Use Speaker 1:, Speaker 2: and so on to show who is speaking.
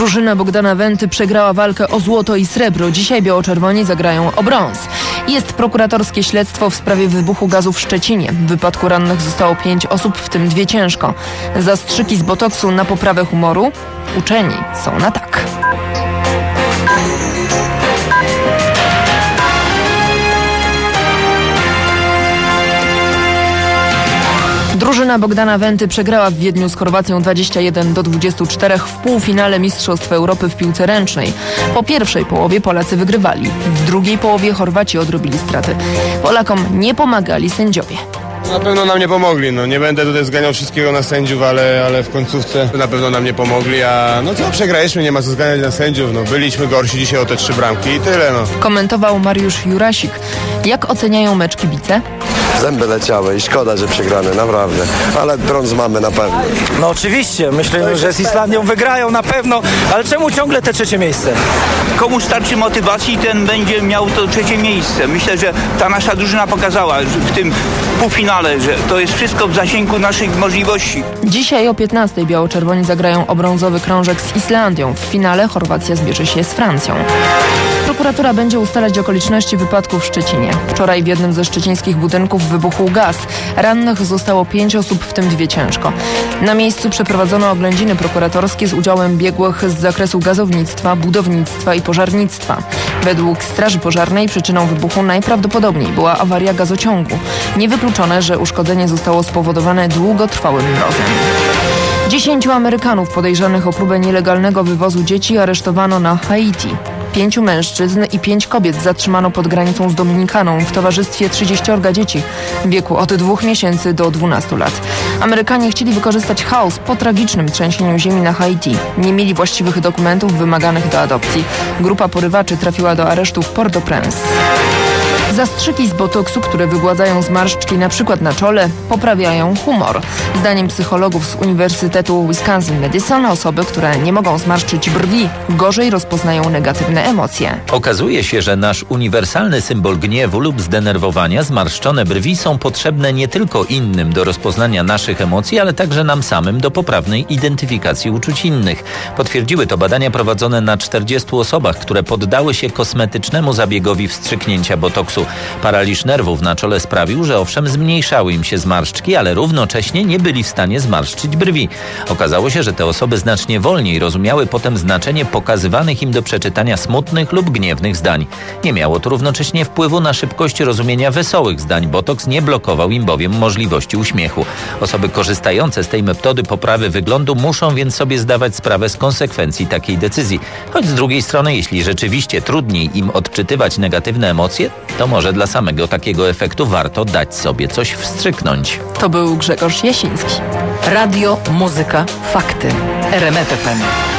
Speaker 1: Drużyna Bogdana Wenty przegrała walkę o złoto i srebro. Dzisiaj biało-czerwoni zagrają o brąz. Jest prokuratorskie śledztwo w sprawie wybuchu gazu w Szczecinie. W wypadku rannych zostało 5 osób, w tym 2 ciężko. Zastrzyki z botoksu na poprawę humoru? Uczeni są na tak. Drużyna Bogdana Wenty przegrała w Wiedniu z Chorwacją 21-24 w półfinale Mistrzostw Europy w piłce ręcznej. Po pierwszej połowie Polacy wygrywali. W drugiej połowie Chorwaci odrobili straty. Polakom nie pomagali sędziowie.
Speaker 2: Na pewno nam nie pomogli. Nie będę tutaj zganiał wszystkiego na sędziów, ale w końcówce na pewno nam nie pomogli, a przegraliśmy, nie ma co zganiać na sędziów. Byliśmy gorsi dzisiaj o te 3 bramki i tyle.
Speaker 1: Komentował Mariusz Jurasik. Jak oceniają mecz kibice?
Speaker 3: Zęby leciały i szkoda, że przegrane, naprawdę. Ale brąz mamy na pewno.
Speaker 4: No oczywiście, myślę, że z Islandią wygrają na pewno, ale czemu ciągle te 3. miejsce?
Speaker 5: Komu starczy motywacji, ten będzie miał to 3. miejsce. Myślę, że ta nasza drużyna pokazała w tym półfinale, że to jest wszystko w zasięgu naszych możliwości.
Speaker 1: Dzisiaj o 15:00 biało-czerwoni zagrają o brązowy krążek z Islandią. W finale Chorwacja zmierzy się z Francją. Prokuratura będzie ustalać okoliczności wypadku w Szczecinie. Wczoraj w jednym ze szczecińskich budynków wybuchł gaz. Rannych zostało 5 osób, w tym 2 ciężko. Na miejscu przeprowadzono oględziny prokuratorskie z udziałem biegłych z zakresu gazownictwa, budownictwa i pożarnictwa. Według Straży Pożarnej przyczyną wybuchu najprawdopodobniej była awaria gazociągu. Niewykluczone, że uszkodzenie zostało spowodowane długotrwałym mrozem. 10 Amerykanów podejrzanych o próbę nielegalnego wywozu dzieci aresztowano na Haiti. 5 mężczyzn i 5 kobiet zatrzymano pod granicą z Dominikaną w towarzystwie 30 dzieci w wieku od 2 miesięcy do 12 lat. Amerykanie chcieli wykorzystać chaos po tragicznym trzęsieniu ziemi na Haiti. Nie mieli właściwych dokumentów wymaganych do adopcji. Grupa porywaczy trafiła do aresztu w Port-au-Prince. Zastrzyki z botoksu, które wygładzają zmarszczki np. na czole, poprawiają humor. Zdaniem psychologów z Uniwersytetu Wisconsin-Madison osoby, które nie mogą zmarszczyć brwi, gorzej rozpoznają negatywne emocje.
Speaker 6: Okazuje się, że nasz uniwersalny symbol gniewu lub zdenerwowania, zmarszczone brwi, są potrzebne nie tylko innym do rozpoznania naszych emocji, ale także nam samym do poprawnej identyfikacji uczuć innych. Potwierdziły to badania prowadzone na 40 osobach, które poddały się kosmetycznemu zabiegowi wstrzyknięcia botoksu. Paraliż nerwów na czole sprawił, że owszem zmniejszały im się zmarszczki, ale równocześnie nie byli w stanie zmarszczyć brwi. Okazało się, że te osoby znacznie wolniej rozumiały potem znaczenie pokazywanych im do przeczytania smutnych lub gniewnych zdań. Nie miało to równocześnie wpływu na szybkość rozumienia wesołych zdań. Botoks nie blokował im bowiem możliwości uśmiechu. Osoby korzystające z tej metody poprawy wyglądu muszą więc sobie zdawać sprawę z konsekwencji takiej decyzji. Choć z drugiej strony, jeśli rzeczywiście trudniej im odczytywać negatywne emocje, to może dla samego takiego efektu warto dać sobie coś wstrzyknąć.
Speaker 1: To był Grzegorz Jasiński.
Speaker 7: Radio, muzyka, fakty. RMF FM.